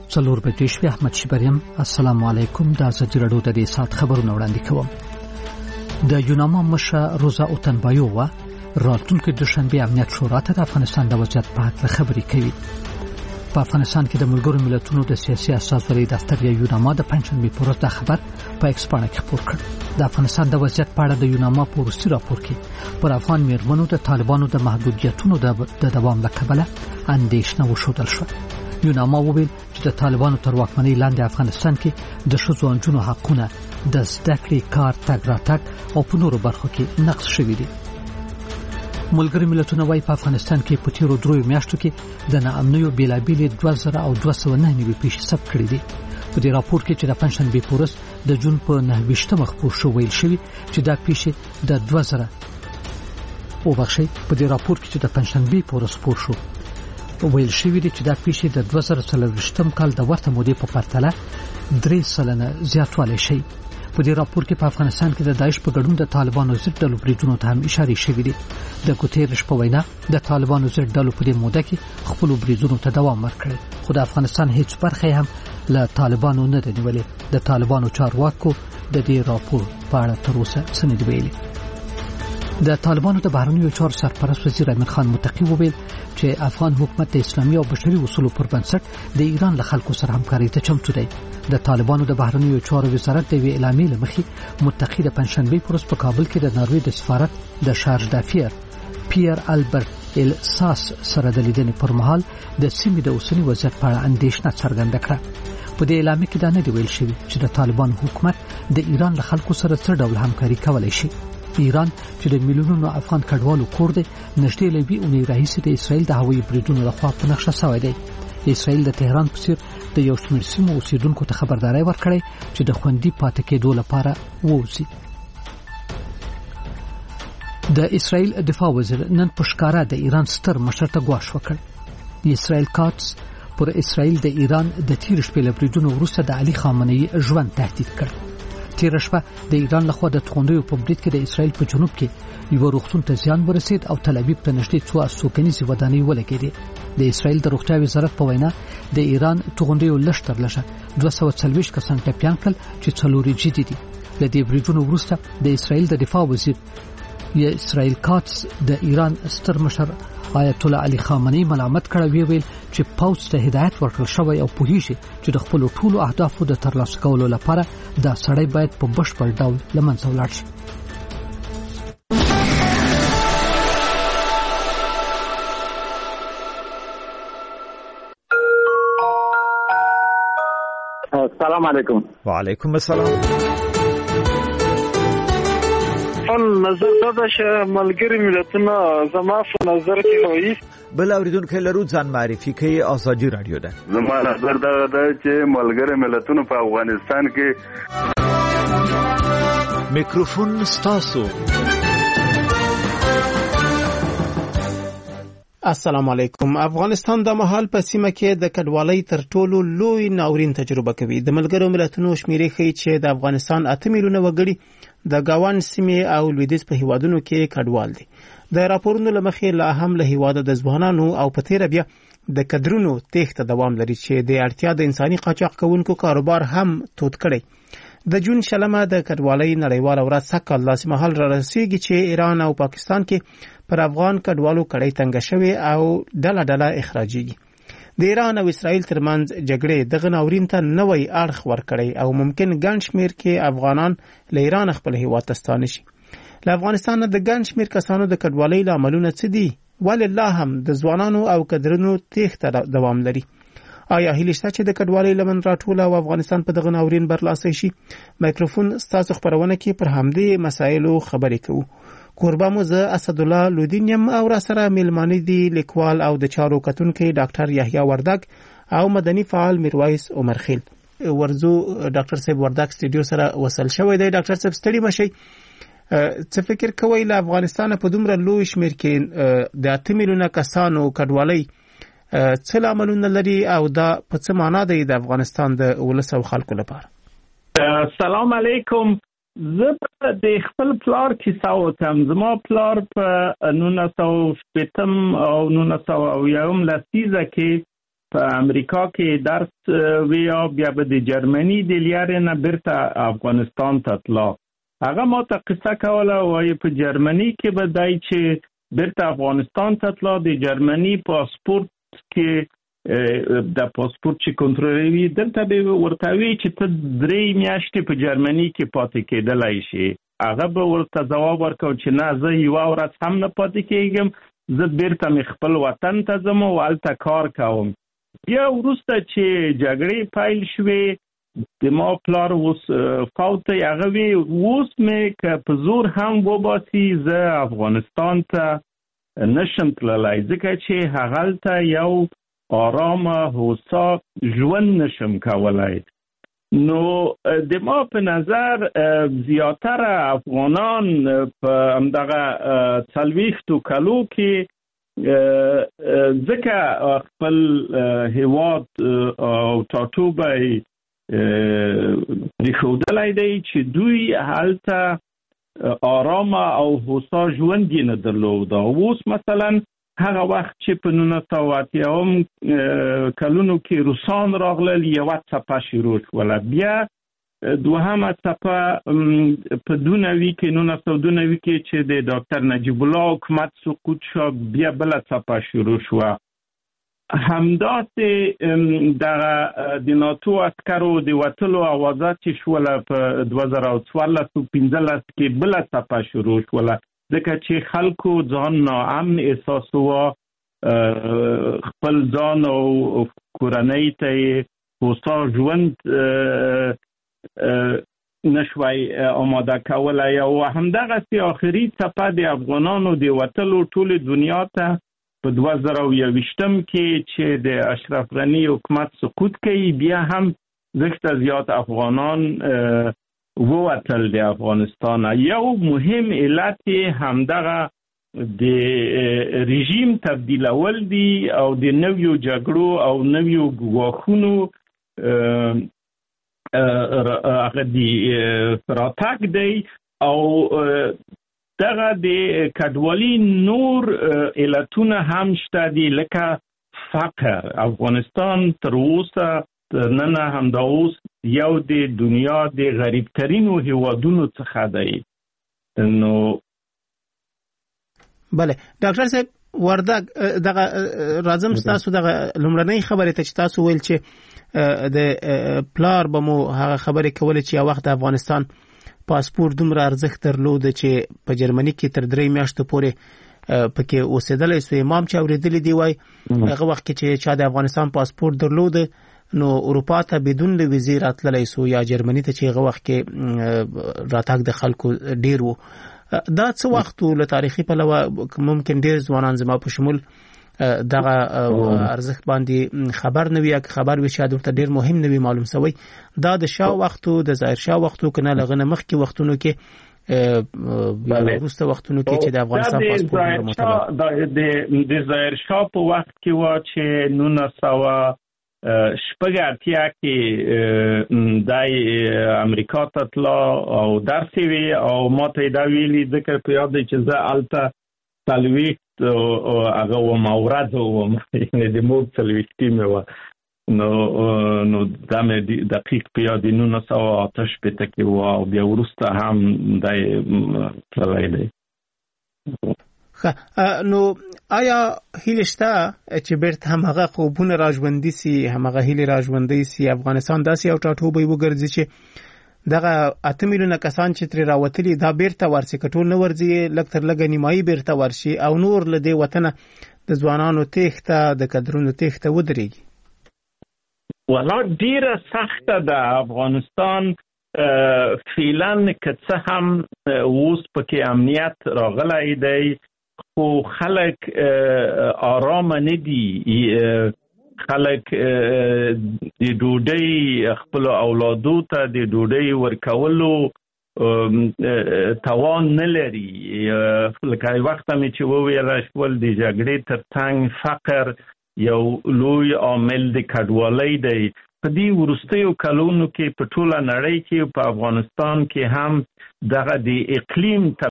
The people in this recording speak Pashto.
څلور بجې شوې. احمد شبریم. السلام علیکم. د ازادي راډیو د دې سات خبرونه وړاندې کوم. د یوناما مشر روزا اوتنبایووا راتلونکي دوشنبه امنیت شورا ته د افغانستان د وضعیت په اړه خبرې کوي. په افغانستان کې د ملګرو ملتونو د سیاسي اساسوري دفتر یا یوناما د پنځمې پورس د خبر په ایکس باندې خبر کړ. د افغانستان د وضعیت په اړه د یوناما پورسي راپور کې پر افغان میرمنو د طالبانو د محدودیتونو د دوام لکبله اندېښنه وښودل شو. یوناما وویل چې د طالبانو تر واکمنۍ لاندې افغانستان کې د ښځو او نجونو حقونه د زده کړې، کار، تګ راتګ او په نورو برخو کې نقض شوي دي. ملګري ملتونه وايي په افغانستان کې په تیرو 3 میاشتو کې د ناامنیو بیلابېلې 2209 پیښې ثبت کړې دي. په دې راپور کې چې د پنځمې پورس د جون په 29 خبر شو ویل شوی چې دا پیښې د 2000 په دې راپور کې چې د پنځمې پورس پور شو ویل شوی دی چې دا پیښې د 2023 کال د ورته مودې په پرتله 3% زیاتوالی شي. په دې راپور کې په افغانستان کې د داعش په ګډون د طالبانو ضد ډلو بریدونو ته هم اشاره شوې ده. د ګوتيرش په وینا د طالبانو ضد ډلو په دې موده کې خپل بریدونو ته دوام ورکړي، خو د افغانستان هیڅ برخه هم له طالبانو نه ده نیولې. د طالبانو چارواکو د دې راپور په اړه تر اوسه څه نه دی ویلي. د طالبانو د بهرنیو چارو سرپرست وزیر امین خان متقی وویل چې افغان حکومت د اسلامي او بشري اصولو پر بنسټ د ایران له خلکو سره همکاري ته چمتو دی. د طالبانو د بهرنیو چارو وزارت د وی اعلامیې لمخې متقی د پنځمې پورس په کابل کې د ناروې د سفارت د شارج دافیر پیر البرت ال ساس سره د لیدنې پر مهال د سیمې د اوسنی وضعیت په اړه اندېښنه څرګنده کړه. په دې اعلامیه کې دا نه دی ویل شوی چې د طالبان حکومت د ایران له خلکو سره څه ډول همکاري کولای شي. ایران چې د میلیونونو افغان کډوالو کور دی، نږدې لوي اونۍ راهیسې د اسرائیل د هوایي بریدونو لخوا په نقشه شوی دی. اسرائیل د تهران په څیر د یو شمېر سیمو اوسیدونکو ته خبرداري ورکړې چې د خوندي پاتې کېدو لپاره ووځي. د اسرائیل دفاع وزیر نن په ښکارا د ایران ستر مشر ته ګواښ وکړ. اسرائیل کاتس پر اسرائیل د ایران د تیر شپې له بریدونو وروسته د علي خامنه‌ای ژوند تهدید کړ. تیر شپه د ایران لخوا د توغندیو په برید کې د اسرائیل په جنوب کې یو روغتون ته زیان ورسید او تل ابیب ته نږدې 200 کنيزي ودانۍ ولګېدې. د اسرائیل د روغتیا وزارت په وینا د ایران توغندیو لشتر لشه 240 کسان ټپيان کړل چې څلوري جدي دي. د دې بریدونو وروسته د اسرائیل د دفاع وزیر اسرائیل کاتس د ایران ستر مشر آیت الله علي خامنه‌ای ملامت کړ، ویل چې پوځ ته هدایت ورکړل شوی او په هیڅ چې د خپل ټولو اهدافو د ترلاسه کولو لپاره دا سړی باید په بشپړ ډول لمنځه ولاړ شي. السلام علیکم. وعلیکم السلام. نظر دا چې ملګری ملتونه زما په نظر کې وایي بل اوریدونکو لرو ځان معرفي کوي. ازادي رادیو ده. زما نظر دا چې ملګری ملتونه په افغانستان کې میکروفون ستاسو. السلام علیکم. افغانستان د مهال په سیمه کې د کډوالۍ تر ټولو لوی ناورین تجربه کوي. د ملګرو ملتونو شمیرې ښیي چې د افغانستان 8 میلیونه وګړي د گاوان سیمې او لویدیځ په هیوادونو کې کډوال دي. د راپورونو لمخې لا هم له هیواده د ځوانانو او په تیر بیا د کډرونو تېښته دوام لري چې د اړتیا د انساني قاچاق کوونکو کاروبار هم تود کړي. د جون شلمه د کډوالۍ نړیواله ورځ سکهال لاس مهال را رسیږي چې ایران او پاکستان کې پر افغان کډوالو کړي تنګ شوی او ډله ډله اخراجيږي. د ایران او اسرائیل ترمنځ جګړې دغه ناورین ته نوې اړخ ورکړي او ممکن ګڼ شمېر کې افغانان له ایران خپل هیواد ته ستانه شي. له افغانستان د ګڼ شمېر کسانو د کډوالۍ لاملونه څه دي؟ ولې لا هم د ځوانانو او کډرونو تېښته دوام لري؟ آیا هیله شته چې د کډوالۍ لمن راټوله او افغانستان په دغه ناورین برلاسي شي؟ مایکروفون ستاسو خبرونه کې پر همدې مسایلو خبرې کوو. کوربه مو زه اسدالله لودینیم او را سره میلمانه دي لیکوال او د چارو کتونکي ډاکټر یحیی وردګ او مدني فعال میرویس عمرخیل. ورزو ډاکټر صاحب وردګ سټوډیو سره وصل شوی دی. ډاکټر صاحب ستړي مشي، څه فکر کوئ له افغانستان په دومره لوی شمېر کې د 8 میلیونه کسانو کډوالۍ څه لاملونه لري او دا په څه معنا دی د افغانستان د ولس او خلکو لپاره؟ السلام علیکم. زه د خپل پلار کیسه وکم. زما پلار په 1980 او 1990 لسیزه کې په امریکا کې درس ویا بیا به د جرمني د لیارې نه بیرته افغانستان ته تلو. هغه ما ته قصه کوله وایي په جرمني کې به دای چې بیرته افغانستان ته تلو د جرمني پاسپورت کې د پاسپورت چې کنټرولوي دلته به ورته وی چې ته 3 میاشتې په جرمني کې پاتې کېدلای شي. هغه به ورته جواب ورکړ چې نه زه یو ورځ هم نه پاتې کېږم، زه بیرته مې خپل وطن ته ځم او هلته کار کوم. بیا وروسته چې جګړې پیل شوې د ما پلار اوس فوت دی، هغه وی اوس مې که په زور هم وباسي زه افغانستان ته نشم تللی ځکه چې هغلته یو آرامه هوسا ژوند نشم کولی. نو د ما په نظر زیاتره افغانان په همدغه 40 کالو کې ځکه خپل هیواد او ټاټوبی پرېښودلی دی چې دوی هلته آرامه او هوسا ژوند یې نه درلوده. اوس مثلا هغه وخت چې په 1980 کلونو کې روسان راغلل یوه څپه شروع شوله، بیا دوهمه څپه په 1992 کې چې د ډاکټر نجیب الله حکومت سقوط شو بیا بله څپه شروع شوه. همداسې د ناتو عسکرو د وتلو اوازه چې شوله په 2014-15 کې بله څپه شروع شوله ځکه چې خلکو ځان ناامن احساسوه، خپل ځان او کورنۍ ته یې هوسا ژوند نشوی آماده کولی. او همدغسې آخري څپه د افغانانو د وتلو ټولې دنیا ته په 2021 کې چې د اشرف غني حکومت سقوط کوي بیا هم زښته زیات افغانان ووتل د افغانستان. یو مهم علت همدغه د رژیم تبدیلول دي او د نویو جګړو او نویو ګواښونو هغه د راتګ دی او دغه د کډوالي نور علتونه هم شته دي لکه فقر. افغانستان تر اوسه نن هم دا اوس یو د دنیا د غریب ترینو هیوادونو څخه دی. نو بله ډاکټر صاحب وردګ دغه راځم تاسو دغه لومړنۍ خبرې ته چې تاسو ویل چې د پلار به مو هغه خبرې کولې چې یو وخت د افغانستان پاسپورت دومره ارزښت درلود چې په جرمني کې تر 3 میاشتو پورې پکې اوسېدلی سو. امام چې اورېدلی دی وای هغه وخت کې چې چا د افغانستان پاسپورت درلود نو اروپا ته بدون له ویزې راتللی سو یا جرمني ته چې هغه وخت کې راتګ د خلکو ډیر وو. دا څه وخت له تاریخي پلوه ممکن ډیر ځوانان زما په شمول دغه ارزښت باندې خبر نه وي، خبر وي شاید ورته ډیر مهم نه وي معلوم سوی. دا د شاه وختو د ظاهر شاه وختو کنه لغنه مخکې وختونو کې وروسته وختونو کې چې د افغانستان پاسپورت متعلق د ظاهر شاه په وخت کې و چې 1980 کې د امریکا ته تلو او درس وی او ماته دا ویلي ځکه په یاد چې زه الته تلوي او هغه و مورد او د مو تلويستي مې و نو دا مې دقیق په یاد 1980 کې و او بیا ورسته هم دای تللی دی. نو آیا هیله شته چې بیرته همغه خوبونه راژوندي سي، همغه هیله راژوندي سي، افغانستان داسې یو ټاټوبی وګرځي چې دغه 8 میلیونه کسان چې تر راوتلي دا بیرته ورسي کټول نه ورځي لکه تر لګ نیمایي بیرته ورشي او نور له دې وطن د ځوانانو تخته د کډرونو تخته ودرېږي؟ ولا ډیره سخته ده. افغانستان فعلا که څه هم اوس پکې امنیت راغلی دی خو خلک آرام نه دي. خلک د ډوډۍ خپل اولادو ته د ډوډۍ ورکولو توان نه لري. لکه وخت مې چې وویل شول د جګړې ترڅنګ فقر یو لوی عامل د کډوالۍ دی. په دې وروستیو کلونو کې په ټوله نړۍ کې په افغانستان کې هم دغه د اقلیم